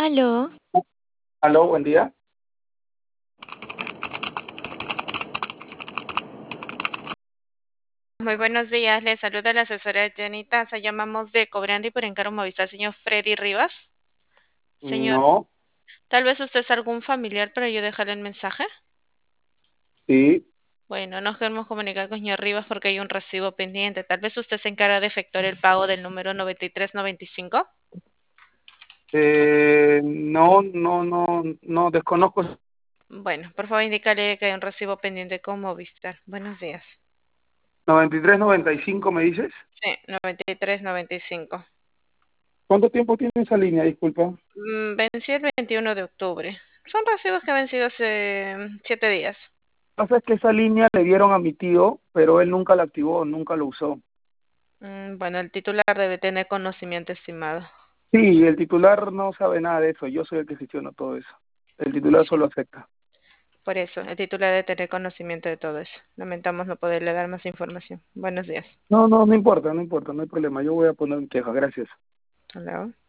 Aló, Aló, buen día. muy buenos días. Le saluda la asesora Jenny Taza. Llamamos de Cobrando y por encargo Movistar, señor Freddy Rivas. Señor, No, tal vez usted es algún familiar para yo dejarle el mensaje. sí. Bueno, nos queremos comunicar con señor Rivas porque hay un recibo pendiente. Tal vez usted se encarga de efectuar el pago del número 9395. No, desconozco. Bueno, por favor indícale que hay un recibo pendiente con Movistar. Buenos días. 9395, ¿me dices? Sí, 9395. ¿Cuánto tiempo tiene esa línea? Disculpa. Venció el 21 de octubre. Son recibos que han vencido hace 7 días. Pasa es que esa línea le dieron a mi tío, pero él nunca la activó, nunca lo usó. Bueno, el titular debe tener conocimiento, estimado. Sí, el titular no sabe nada de eso. Yo soy el que gestiona todo eso. El titular solo acepta. Por eso, el titular debe tener conocimiento de todo eso. Lamentamos no poderle dar más información. Buenos días. No, no importa, no importa, no hay problema. Yo voy a poner un queja, gracias. Hola.